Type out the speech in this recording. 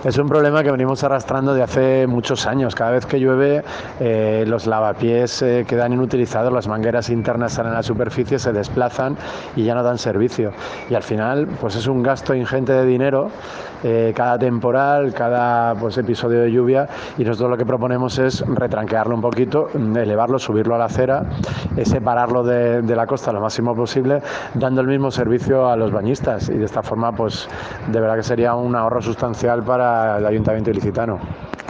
Es un problema que venimos arrastrando de hace muchos años. Cada vez que llueve, los lavapiés quedan inutilizados, las mangueras internas salen a la superficie, se desplazan y ya no dan servicio. Y al final, pues es un gasto ingente de dinero cada temporal, cada episodio de lluvia, y nosotros lo que proponemos es retranquearlo un poquito, elevarlo, subirlo a la acera, separarlo de la costa lo máximo posible, dando el mismo servicio a los bañistas, y de esta forma pues de verdad que sería un ahorro sustancial para el Ayuntamiento ilicitano.